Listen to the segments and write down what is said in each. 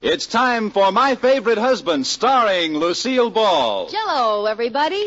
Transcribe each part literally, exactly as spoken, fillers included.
It's time for My Favorite Husband, starring Lucille Ball. Jell-O, everybody.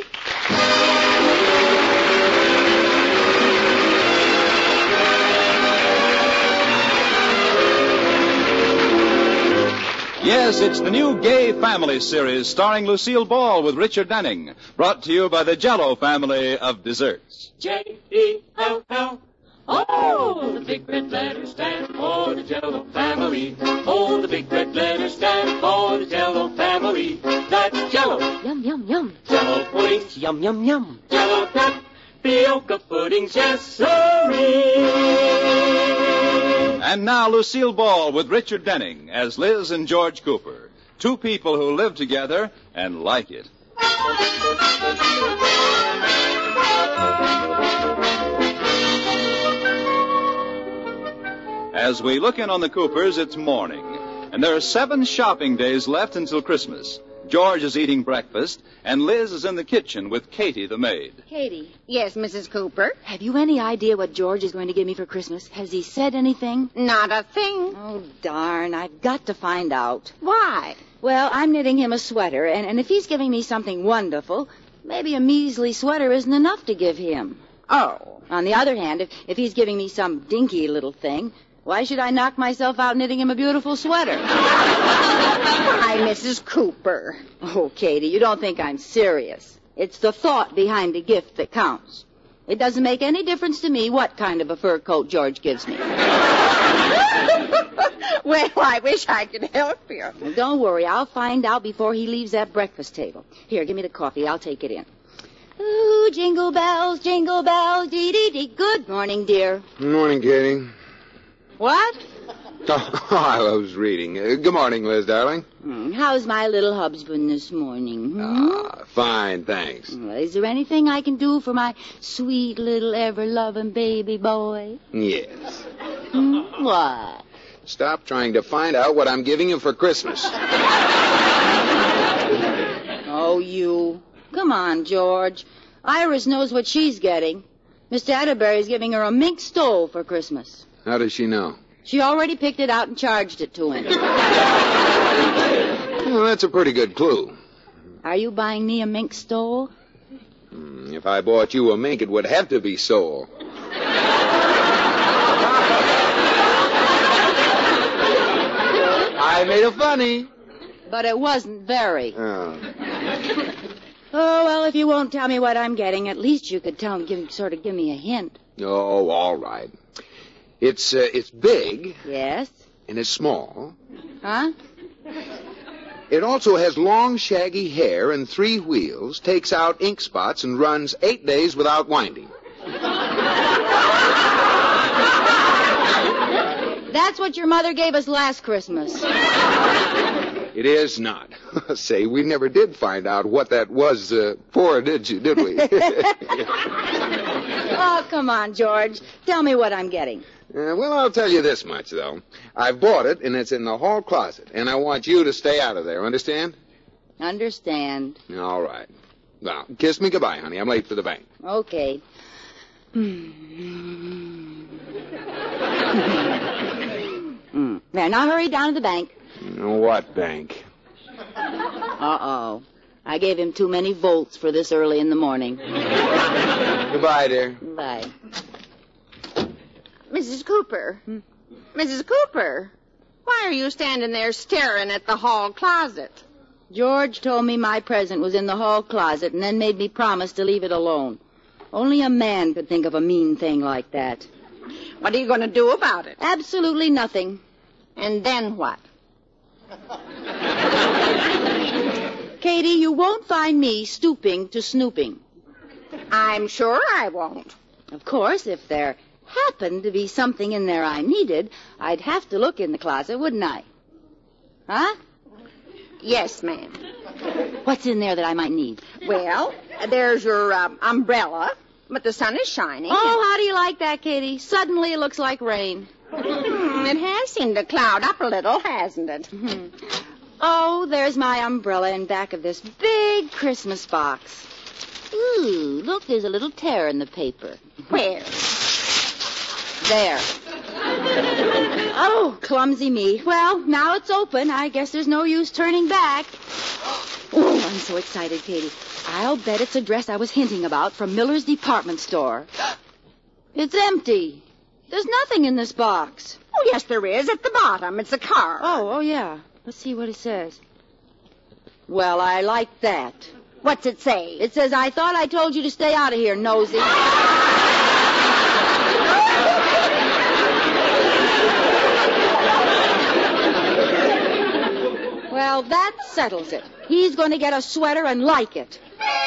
Yes, it's the new Gay Family series starring Lucille Ball with Richard Denning, brought to you by the Jell-O family of desserts. J E L L. Oh, the big red letters stand for the Jell-O family. Oh, the big red letters stand for the Jell-O family. That's Jell-O. Yum, yum, yum. Jell-O puddings. Yum, yum, yum. Jell-O tapioca puddings. Yes, sirree. And now Lucille Ball with Richard Denning as Liz and George Cooper. Two people who live together and like it. As we look in on the Coopers, it's morning, and there are seven shopping days left until Christmas. George is eating breakfast, and Liz is in the kitchen with Katie, the maid. Katie, Yes, Missus Cooper. have you any idea what George is going to give me for Christmas? Has he said anything? Not a thing. Oh, darn, I've got to find out. Why? Well, I'm knitting him a sweater, and, and if he's giving me something wonderful, maybe a measly sweater isn't enough to give him. Oh. On the other hand, if, if he's giving me some dinky little thing, why should I knock myself out knitting him a beautiful sweater? Why, Missus Cooper. Oh, Katie, you don't think I'm serious. It's the thought behind a gift that counts. It doesn't make any difference to me what kind of a fur coat George gives me. Well, I wish I could help you. Well, don't worry, I'll find out before he leaves that breakfast table. Here, give me the coffee. I'll take it in. Ooh, jingle bells, jingle bells, dee-dee-dee. Good morning, dear. Good morning, Katie. What? Oh, I was reading. Uh, good morning, Liz, darling. Hmm, how's my little husband this morning? Hmm? Ah, fine, thanks. Well, is there anything I can do for my sweet little ever-loving baby boy? Yes. Hmm? What? Stop trying to find out what I'm giving you for Christmas. Oh, you. Come on, George. Iris knows what she's getting. Mister Atterbury's giving her a mink stole for Christmas. How does she know? She already picked it out and charged it to him. Well, that's a pretty good clue. Are you buying me a mink stole? Hmm, if I bought you a mink, it would have to be sole. I made a funny. But it wasn't very. Oh. Oh, well, if you won't tell me what I'm getting, at least you could tell give, sort of give me a hint. Oh, all right. It's uh, it's big Yes? and it's small. Huh? It also has long, shaggy hair and three wheels, takes out ink spots, and runs eight days without winding. That's what your mother gave us last Christmas. It is not. Say, we never did find out what that was uh, for, did you, did we? Oh, come on, George. Tell me what I'm getting. Uh, well, I'll tell you this much, though. I've bought it, and it's in the hall closet, and I want you to stay out of there, understand? Understand. All right. Well, kiss me goodbye, honey. I'm late for the bank. Okay. Mm. There, now hurry down to the bank. What bank? Uh-oh. I gave him too many volts for this early in the morning. Goodbye, dear. Bye. Missus Cooper. Hmm? Missus Cooper. Why are you standing there staring at the hall closet? George told me my present was in the hall closet and then made me promise to leave it alone. Only a man could think of a mean thing like that. What are you going to do about it? Absolutely nothing. And then what? Katie, you won't find me stooping to snooping. I'm sure I won't. Of course, if there happened to be something in there I needed, I'd have to look in the closet, wouldn't I? Huh? Yes, ma'am. What's in there that I might need? Well, there's your um, umbrella, but the sun is shining. Oh, how do you like that, Katie? Suddenly it looks like rain. Hmm, it has seemed to cloud up a little, hasn't it? Hmm. Oh, there's my umbrella in back of this big Christmas box. Ooh, look, there's a little tear in the paper. Where? There. Oh, clumsy me. Well, now it's open. I guess there's no use turning back. Oh, I'm so excited, Katie. I'll bet it's a dress I was hinting about from Miller's department store. It's empty. There's nothing in this box. Oh, yes, there is. At the bottom. It's a card. Oh, oh, yeah. Let's see what it says. Well, I like that. What's it say? It says, I thought I told you to stay out of here, nosy. Well, that settles it. He's going to get a sweater and like it.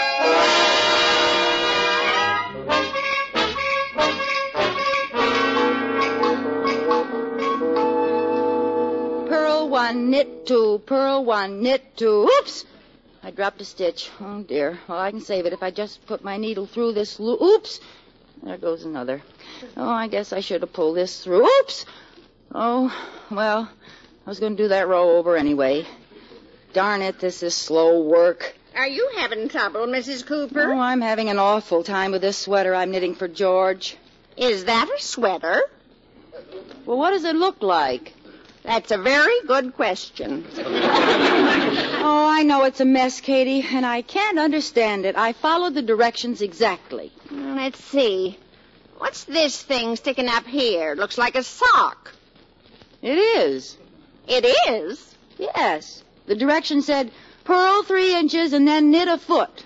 Purl one, knit two, purl one, knit two. Oops! I dropped a stitch. Oh, dear. Well, I can save it if I just put my needle through this loop. Oops! There goes another. Oh, I guess I should have pulled this through. Oops! Oh, well, I was going to do that row over anyway. Darn it, this is slow work. Are you having trouble, Missus Cooper? Oh, I'm having an awful time with this sweater I'm knitting for George. Is that a sweater? Well, what does it look like? That's a very good question. Oh, I know it's a mess, Katie, and I can't understand it. I followed the directions exactly. Let's see. What's this thing sticking up here? Looks like a sock. It is. It is? Yes. The direction said, purl three inches and then knit a foot.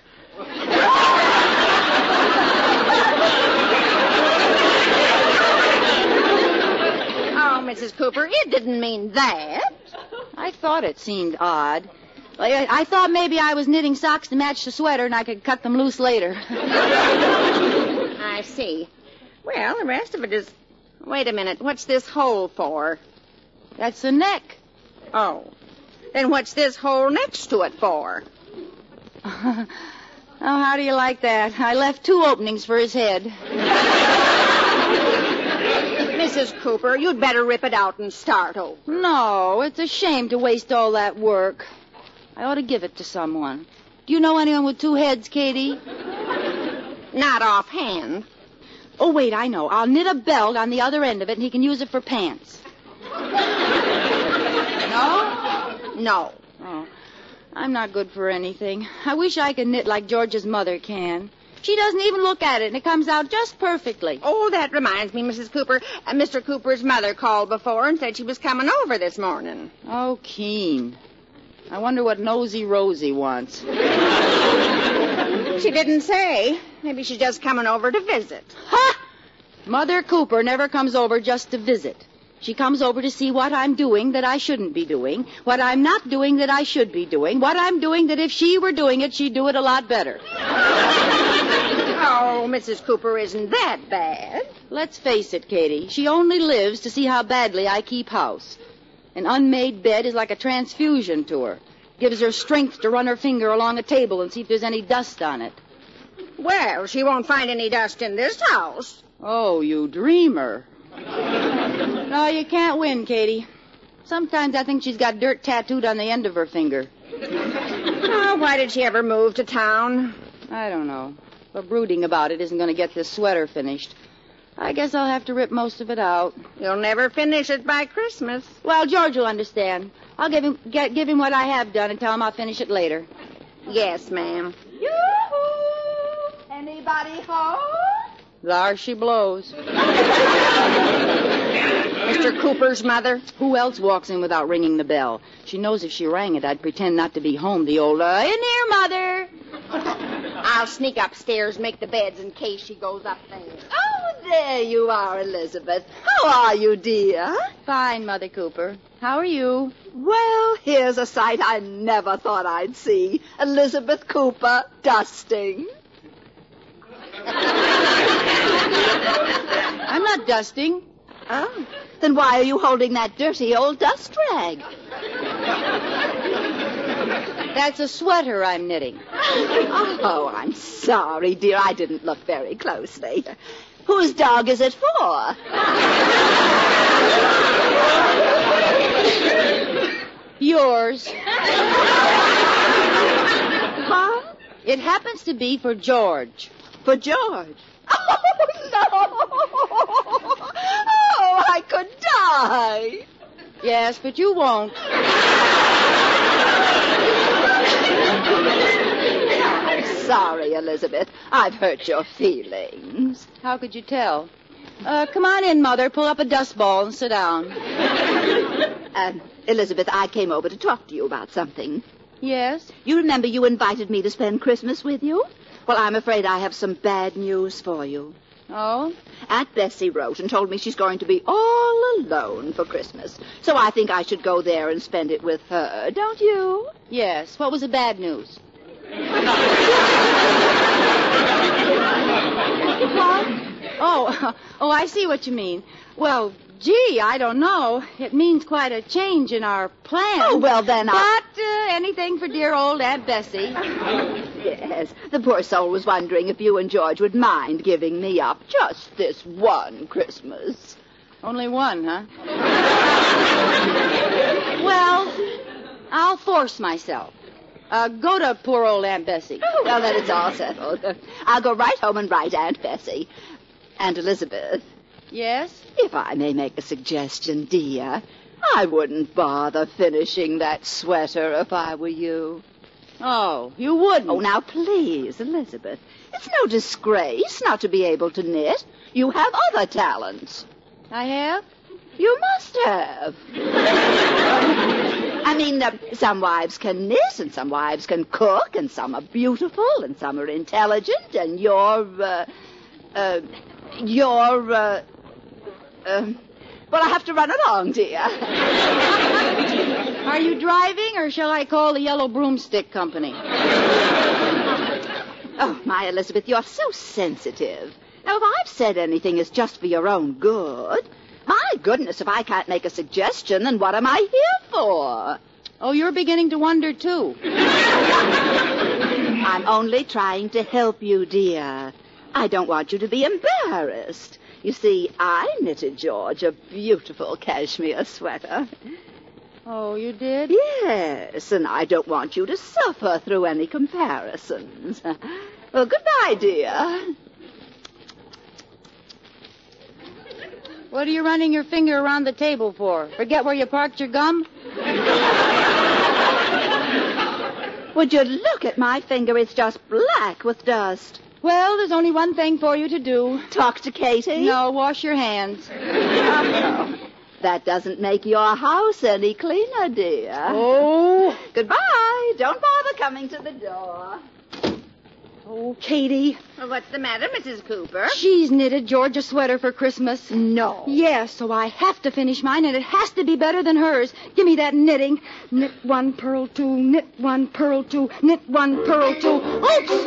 Oh, Missus Cooper, it didn't mean that. I thought it seemed odd. I, I thought maybe I was knitting socks to match the sweater and I could cut them loose later. I see. Well, the rest of it is... Wait a minute. What's this hole for? That's the neck. Oh. Then what's this hole next to it for? Oh, how do you like that? I left two openings for his head. Missus Cooper, you'd better rip it out and start over. No, it's a shame to waste all that work. I ought to give it to someone. Do you know anyone with two heads, Katie? Not offhand. Oh, wait, I know. I'll knit a belt on the other end of it, and he can use it for pants. No? No. Oh, I'm not good for anything. I wish I could knit like George's mother can. She doesn't even look at it, and it comes out just perfectly. Oh, that reminds me, Missus Cooper. Uh, Mister Cooper's mother called before and said she was coming over this morning. Oh, Keen. I wonder what Nosy Rosie wants. She didn't say. Maybe she's just coming over to visit. Ha! Mother Cooper never comes over just to visit. She comes over to see what I'm doing that I shouldn't be doing, what I'm not doing that I should be doing, what I'm doing that if she were doing it, she'd do it a lot better. Oh, Missus Cooper isn't that bad. Let's face it, Katie. She only lives to see how badly I keep house. An unmade bed is like a transfusion to her. Gives her strength to run her finger along a table and see if there's any dust on it. Well, she won't find any dust in this house. Oh, you dreamer. No, you can't win, Katie. Sometimes I think she's got dirt tattooed on the end of her finger. Oh, why did she ever move to town? I don't know. But brooding about it isn't going to get this sweater finished. I guess I'll have to rip most of it out. You'll never finish it by Christmas. Well, George will understand. I'll give him get, give him what I have done and tell him I'll finish it later. Yes, ma'am. Yoo-hoo! Anybody home? There she blows. Mister Cooper's mother? Who else walks in without ringing the bell? She knows if she rang it, I'd pretend not to be home. The old, uh, in here, Mother. I'll sneak upstairs and make the beds in case she goes up there. Oh, there you are, Elizabeth. How are you, dear? Fine, Mother Cooper. How are you? Well, here's a sight I never thought I'd see. Elizabeth Cooper dusting. I'm not dusting. Oh, then why are you holding that dirty old dust rag? That's a sweater I'm knitting. Oh, I'm sorry, dear. I didn't look very closely. Whose dog is it for? Yours. What? It happens to be for George. For George. Oh, no! Oh, I could die. Yes, but you won't. I'm sorry, Elizabeth. I've hurt your feelings. How could you tell? Uh, come on in, Mother. Pull up a dust ball and sit down. Uh, Elizabeth, I came over to talk to you about something. Yes? You remember you invited me to spend Christmas with you? Well, I'm afraid I have some bad news for you. Oh? Aunt Bessie wrote and told me she's going to be all alone for Christmas. So I think I should go there and spend it with her, don't you? Yes. What was the bad news? What? Oh, oh, I see what you mean. Well, gee, I don't know. It means quite a change in our plans. Oh, well, then I'll... But uh, anything for dear old Aunt Bessie. Yes, the poor soul was wondering if you and George would mind giving me up just this one Christmas. Only one, huh? Well, I'll force myself. Uh, go to poor old Aunt Bessie. Oh, well, then it's all settled. I'll go right home and write Aunt Bessie. Aunt Elizabeth. Yes? If I may make a suggestion, dear, I wouldn't bother finishing that sweater if I were you. Oh, you wouldn't? Oh, now, please, Elizabeth. It's no disgrace not to be able to knit. You have other talents. I have? You must have. I mean, uh, some wives can knit, and some wives can cook, and some are beautiful, and some are intelligent, and you're, uh, uh, you're, uh, uh, well, I have to run along, dear. Are you driving, or shall I call the Yellow Broomstick Company? Oh, my Elizabeth, you're so sensitive. Now, if I've said anything, it's just for your own good. My goodness, if I can't make a suggestion, then what am I here for? Oh, you're beginning to wonder, too. I'm only trying to help you, dear. I don't want you to be embarrassed. You see, I knitted George a beautiful cashmere sweater. Oh, you did? Yes, and I don't want you to suffer through any comparisons. Well, goodbye, dear. What are you running your finger around the table for? Forget where you parked your gum? Would you look at my finger? It's just black with dust. Well, there's only one thing for you to do. Talk to Katie? No, wash your hands. Oh, that doesn't make your house any cleaner, dear. Oh. Goodbye. Don't bother coming to the door. Oh, Katie. Well, what's the matter, Missus Cooper? She's knitted George a sweater for Christmas. No. Yes, so I have to finish mine, and it has to be better than hers. Give me that knitting. Knit one, purl two, knit one, purl two, knit one, purl two. Oops!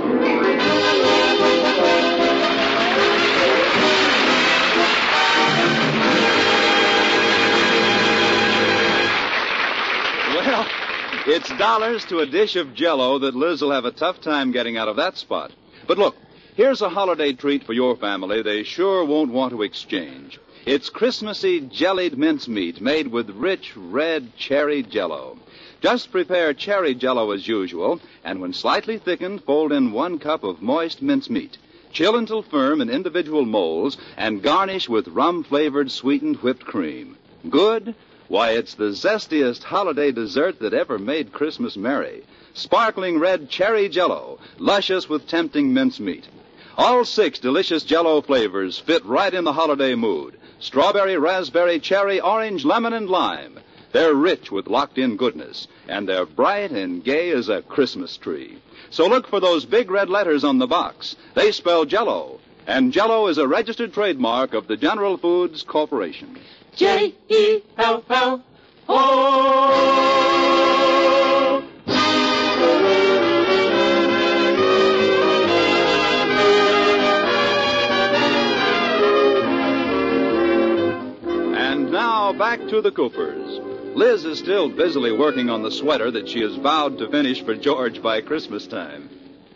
Well, it's dollars to a dish of Jell-O that Liz will have a tough time getting out of that spot. But look, here's a holiday treat for your family they sure won't want to exchange. It's Christmassy jellied mincemeat made with rich red cherry Jell-O. Just prepare cherry Jell-O as usual, and when slightly thickened, fold in one cup of moist mincemeat. Chill until firm in individual molds, and garnish with rum-flavored sweetened whipped cream. Good? Why, it's the zestiest holiday dessert that ever made Christmas merry. Sparkling red cherry Jell-O, luscious with tempting mincemeat. All six delicious Jell-O flavors fit right in the holiday mood. Strawberry, raspberry, cherry, orange, lemon, and lime. They're rich with locked-in goodness, and they're bright and gay as a Christmas tree. So look for those big red letters on the box. They spell Jell-O, and Jell-O is a registered trademark of the General Foods Corporation. J E L L O. And now back to the Coopers. Liz is still busily working on the sweater that she has vowed to finish for George by Christmas time.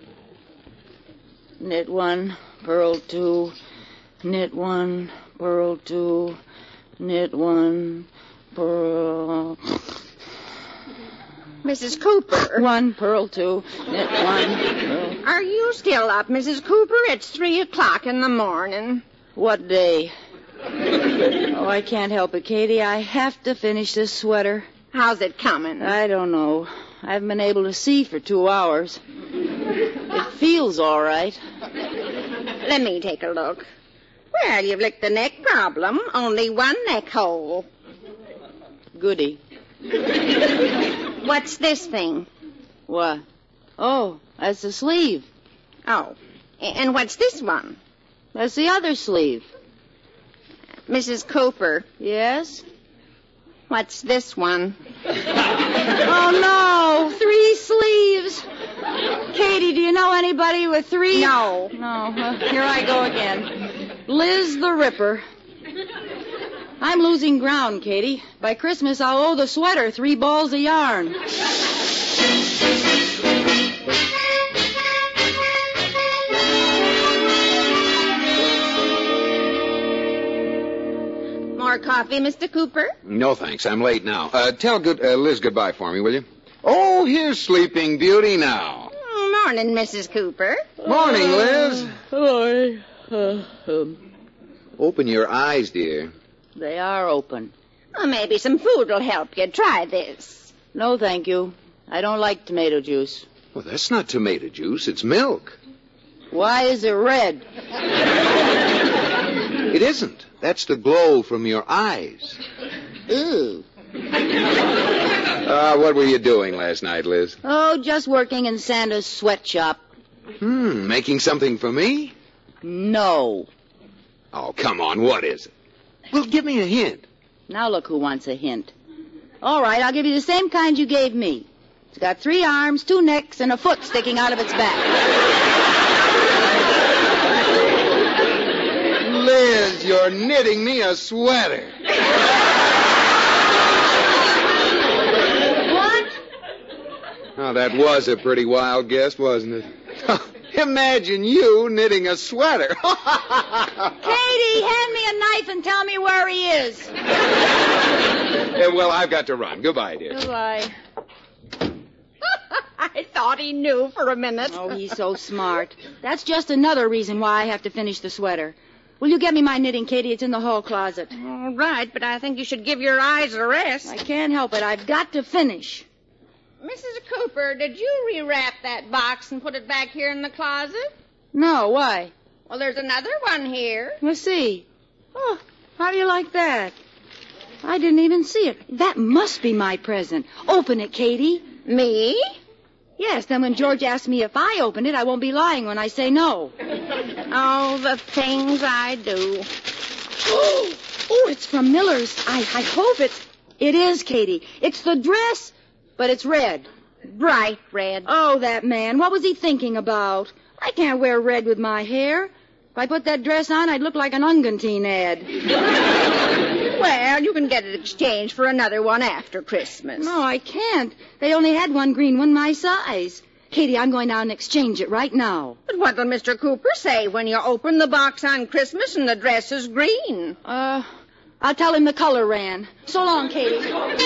Knit one, purl two, knit one, purl two, knit one, purl... Missus Cooper. One, purl two, knit one, purl... Are you still up, Missus Cooper? It's three o'clock in the morning. What day? Oh, I can't help it, Katie. I have to finish this sweater. How's it coming? I don't know. I haven't been able to see for two hours. It feels all right. Let me take a look. Well, you've licked the neck problem. Only one neck hole. Goody. What's this thing? What? Oh, that's the sleeve. Oh. And what's this one? That's the other sleeve. Missus Cooper. Yes? What's this one? Oh, no. Three sleeves. Katie, do you know anybody with three? No. No. Well, here I go again. Liz the Ripper. I'm losing ground, Katie. By Christmas, I'll owe the sweater three balls of yarn. More coffee, Mister Cooper? No, thanks. I'm late now. Uh, tell good uh, Liz goodbye for me, will you? Oh, here's Sleeping Beauty now. Oh, morning, Missus Cooper. Morning, Liz. Hello. Uh, um, Open your eyes, dear. they are open. Well, maybe some food will help you. Try this. No, thank you. I don't like tomato juice. Well, that's not tomato juice. It's milk. Why is it red? It isn't. That's the glow from your eyes. Ew. Uh, what were you doing last night, Liz? Oh, just working in Santa's sweatshop. Hmm, making something for me? No. Oh, come on, what is it? Well, give me a hint. Now look who wants a hint. All right, I'll give you the same kind you gave me. It's got three arms, two necks, and a foot sticking out of its back. Liz, you're knitting me a sweater. What? Oh, that was a pretty wild guess, wasn't it? Imagine you knitting a sweater. Katie, hand me a knife and tell me where he is. Yeah, well, I've got to run. Goodbye, dear. Goodbye. I thought he knew for a minute. Oh, he's so smart. That's just another reason why I have to finish the sweater. Will you get me my knitting, Katie? It's in the hall closet. All right, but I think you should give your eyes a rest. I can't help it. I've got to finish. Missus Cooper, did you rewrap that box and put it back here in the closet? No, why? Well, there's another one here. Let's see. Oh, how do you like that? I didn't even see it. That must be my present. Open it, Katie. Me? Yes, then when George asks me if I opened it, I won't be lying when I say no. Oh, the things I do. Oh, oh, it's from Miller's. I, I hope it's... It is, Katie. It's the dress, but it's red. Bright red. Oh, that man. What was he thinking about? I can't wear red with my hair. If I put that dress on, I'd look like an Ungantine ad. Well, you can get it exchanged for another one after Christmas. No, I can't. They only had one green one my size. Katie, I'm going down and exchange it right now. But what will Mister Cooper say when you open the box on Christmas and the dress is green? Uh, I'll tell him the color ran. So long, Katie.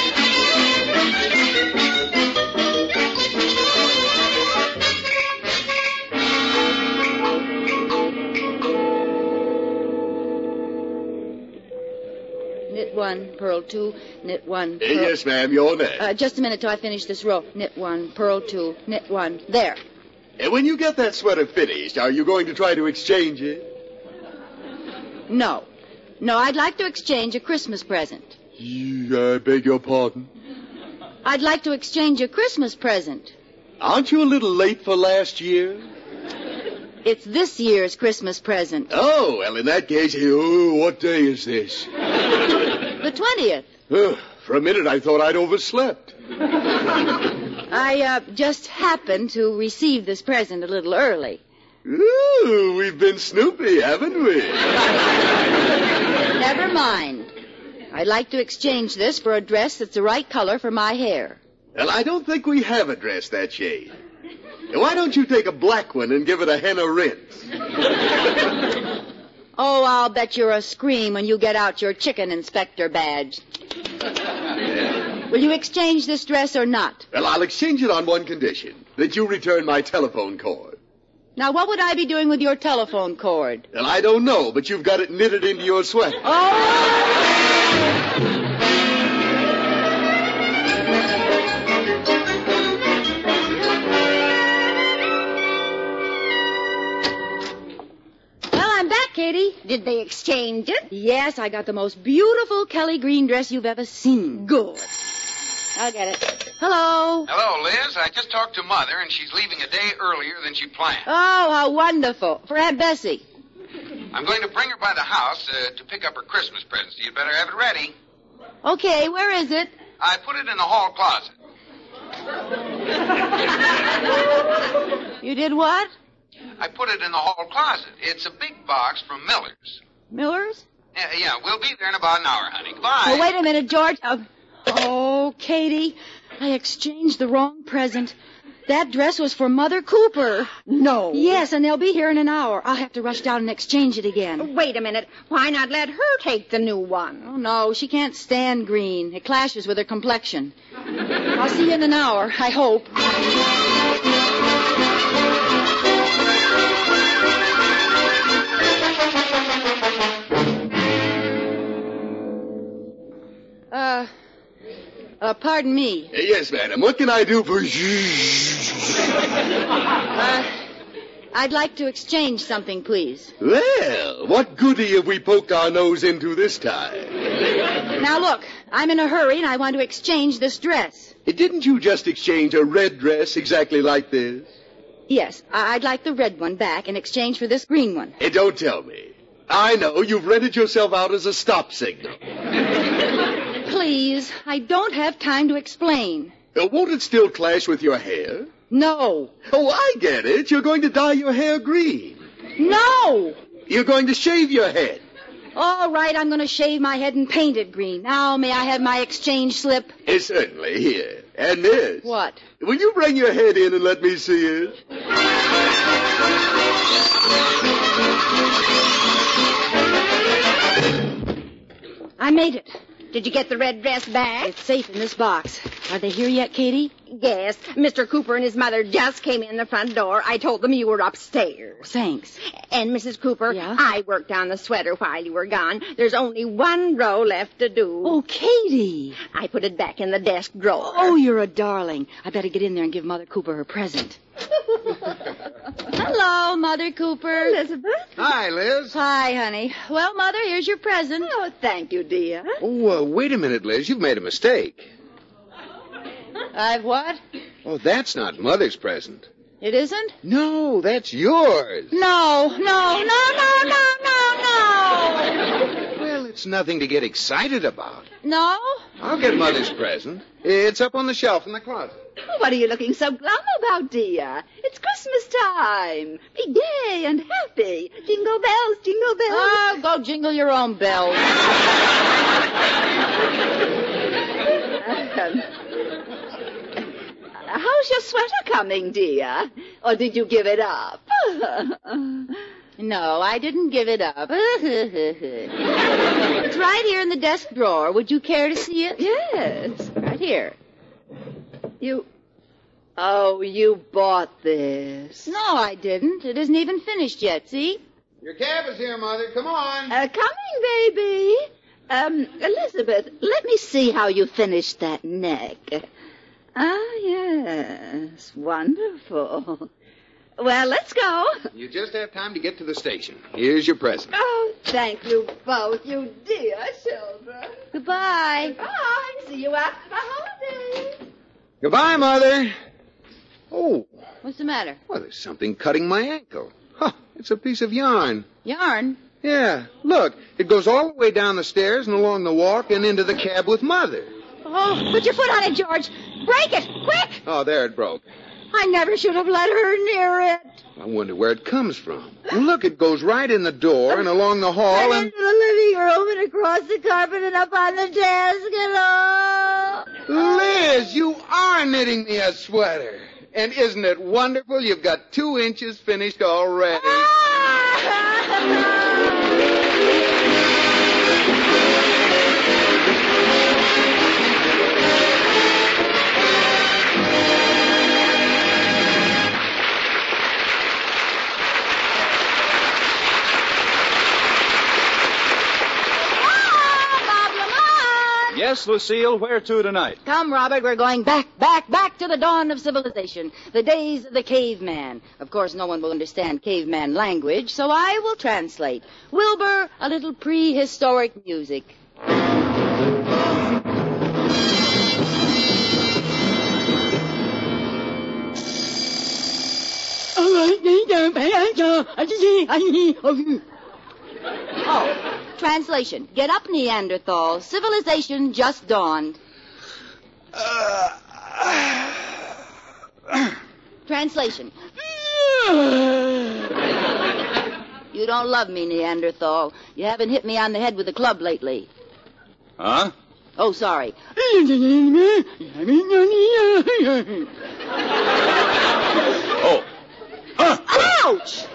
Knit one, purl two, knit one, purl... Yes, ma'am, you're there. Uh, just a minute till I finish this row. Knit one, purl two, knit one. There. And when you get that sweater finished, are you going to try to exchange it? No. No, I'd like to exchange a Christmas present. I beg your pardon? I'd like to exchange a Christmas present. Aren't you a little late for last year? It's this year's Christmas present. Oh, well, in that case, oh, what day is this? The twentieth. Oh, for a minute, I thought I'd overslept. I uh, just happened to receive this present a little early. Ooh, we've been snoopy, haven't we? Never mind. I'd like to exchange this for a dress that's the right color for my hair. Well, I don't think we have a dress that shade. Why don't you take a black one and give it a henna rinse? Oh, I'll bet you're a scream when you get out your chicken inspector badge. Will you exchange this dress or not? Well, I'll exchange it on one condition, that you return my telephone cord. Now, what would I be doing with your telephone cord? Well, I don't know, but you've got it knitted into your sweater. Oh! Katie. Did they exchange it? Yes, I got the most beautiful Kelly green dress you've ever seen. Good. I'll get it. Hello. Hello, Liz. I just talked to Mother, and she's leaving a day earlier than she planned. Oh, how wonderful. For Aunt Bessie. I'm going to bring her by the house uh, to pick up her Christmas presents. You'd better have it ready. Okay, where is it? I put it in the hall closet. You did what? I put it in the hall closet. It's a big box from Miller's. Miller's? Yeah, yeah, we'll be there in about an hour, honey. Goodbye. Oh, wait a minute, George. Uh, oh, Katie, I exchanged the wrong present. That dress was for Mother Cooper. No. Yes, and they'll be here in an hour. I'll have to rush down and exchange it again. Wait a minute. Why not let her take the new one? Oh, no, she can't stand green. It clashes with her complexion. I'll see you in an hour, I hope. Uh, uh, pardon me. Uh, yes, madam. What can I do for you? Uh, I'd like to exchange something, please. Well, what goodie have we poked our nose into this time? Now, look, I'm in a hurry, and I want to exchange this dress. Uh, Didn't you just exchange a red dress exactly like this? Yes, I- I'd like the red one back in exchange for this green one. Uh, don't tell me. I know you've rented yourself out as a stop signal. Please, I don't have time to explain. Uh, won't it still clash with your hair? No. Oh, I get it. You're going to dye your hair green. No! You're going to shave your head. All right, I'm going to shave my head and paint it green. Now, may I have my exchange slip? Uh, certainly, here. And this. What? Will you bring your head in and let me see it? I made it. Did you get the red dress back? It's safe in this box. Are they here yet, Katie? Yes. Mister Cooper and his mother just came in the front door. I told them you were upstairs. Thanks. And, Missus Cooper, Yeah? I worked on the sweater while you were gone. There's only one row left to do. Oh, Katie. I put it back in the desk drawer. Oh, you're a darling. I better get in there and give Mother Cooper her present. Hello, Mother Cooper. Elizabeth? Hi, Liz. Hi, honey. Well, Mother, here's your present. Oh, thank you, dear. Oh, uh, wait a minute, Liz. You've made a mistake. I've what? Oh, that's not Mother's present. It isn't? No, that's yours. No, no, no, no, no, no, no. Well, it's nothing to get excited about. No? I'll get Mother's present. It's up on the shelf in the closet. What are you looking so glum about, dear? It's Christmas time. Be gay and happy. Jingle bells, jingle bells. Oh, go jingle your own bells. Um, how's your sweater coming, dear? Or did you give it up? No, I didn't give it up. It's right here in the desk drawer. Would you care to see it? Yes. Right here. You... Oh, you bought this. No, I didn't. It isn't even finished yet, see? Your cab is here, Mother. Come on. Uh, coming, baby. Um, Elizabeth, let me see how you finished that neck. Ah, yes. Wonderful. Well, let's go. You just have time to get to the station. Here's your present. Oh, thank you both, you dear children. Goodbye. Bye. See you after the holidays. Goodbye, Mother. Oh, What's the matter? well, there's something cutting my ankle. Huh, it's a piece of yarn. Yarn? Yeah, look, it goes all the way down the stairs and along the walk and into the cab with Mother. Oh, put your foot on it, George. Break it, quick. Oh, there it broke. I never should have let her near it. I wonder where it comes from. Well, look, it goes right in the door and along the hall and... into the living room and across the carpet and up on the desk and all. Liz, you are knitting me a sweater. And isn't it wonderful? You've got two inches finished already. Yes, Lucille, where to tonight? Come, Robert, we're going back, back, back to the dawn of civilization, the days of the caveman. Of course, no one will understand caveman language, so I will translate. Wilbur, a little prehistoric music. Oh, translation. Get up, Neanderthal. Civilization just dawned. Translation. You don't love me, Neanderthal. You haven't hit me on the head with a club lately. Huh? Oh, sorry. Oh. Huh. Ouch!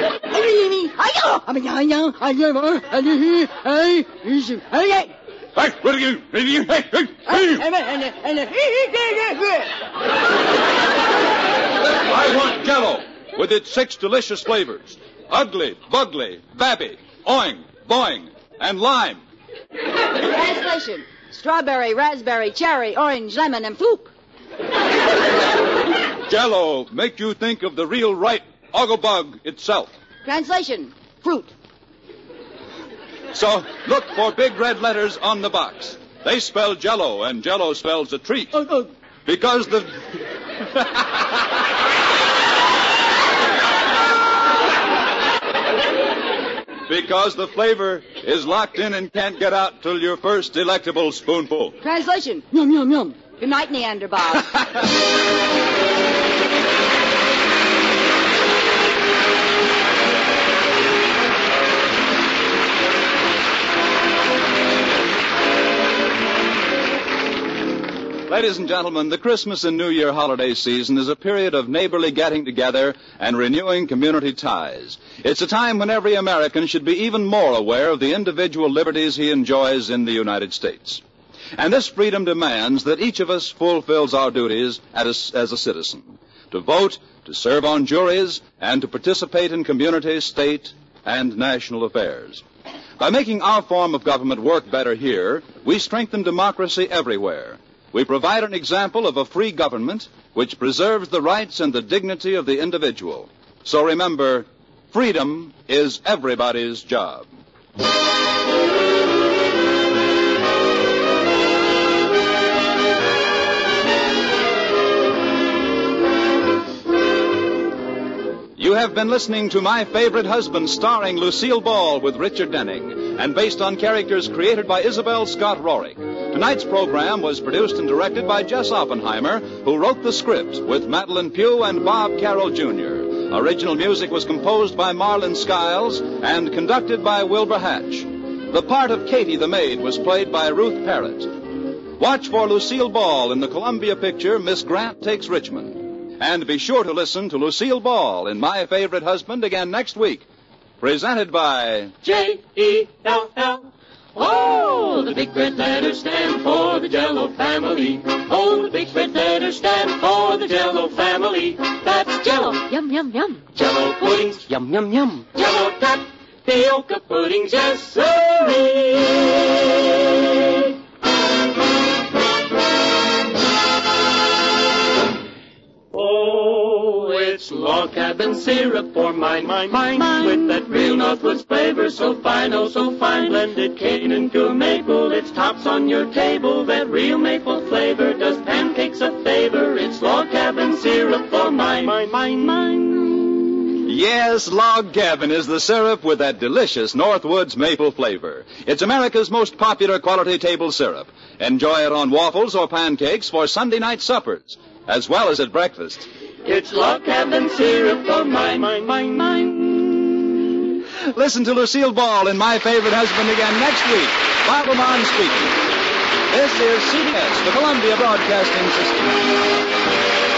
Hey, what are you? Hey, hey, hey. I want Jell-O with its six delicious flavors. Ugly, bugly, babby, oing, boing, and lime. Translation. Strawberry, raspberry, cherry, orange, lemon, and floop. Jell-O make you think of the real right Oggabug itself. Translation. Fruit. So look for big red letters on the box. They spell Jell-O, and Jell-O spells a treat. Oh, oh. Because the... Because the flavor is locked in and can't get out till your first delectable spoonful. Translation. Yum, yum, yum. Good night, Neanderthal. Ladies and gentlemen, the Christmas and New Year holiday season is a period of neighborly getting together and renewing community ties. It's a time when every American should be even more aware of the individual liberties he enjoys in the United States. And this freedom demands that each of us fulfills our duties as a, as a citizen, to vote, to serve on juries, and to participate in community, state, and national affairs. By making our form of government work better here, we strengthen democracy everywhere. We provide an example of a free government which preserves the rights and the dignity of the individual. So remember, freedom is everybody's job. You have been listening to My Favorite Husband, starring Lucille Ball with Richard Denning, and based on characters created by Isabel Scott Rorick. Tonight's program was produced and directed by Jess Oppenheimer, who wrote the script with Madeline Pugh and Bob Carroll Junior Original music was composed by Marlon Skiles and conducted by Wilbur Hatch. The part of Katie the maid was played by Ruth Parrott. Watch for Lucille Ball in the Columbia picture Miss Grant Takes Richmond. And be sure to listen to Lucille Ball in My Favorite Husband again next week. Presented by J E L L. Oh, the big red letters stand for the Jell-O family. Oh, the big red letters stand for the Jell-O family. That's Jell-O. Yum, yum, yum. Jell-O puddings. Yum, yum, yum. Jell-O tapioca puddings. Yes, sirree. Oh, it's log cabin syrup for mine, mine, mine, mine. With that real Northwoods flavor, so fine, oh, so fine. Blended cane and pure maple, it's tops on your table. That real maple flavor does pancakes a favor. It's log cabin syrup for mine, mine, mine, mine. Yes, Log Cabin is the syrup with that delicious Northwoods maple flavor. It's America's most popular quality table syrup. Enjoy it on waffles or pancakes for Sunday night suppers, as well as at breakfast. It's log cabin syrup for mine, mine, mine, mine. Listen to Lucille Ball in My Favorite Husband again next week. Bob Lamont speaking. This is C B S, the Columbia Broadcasting System.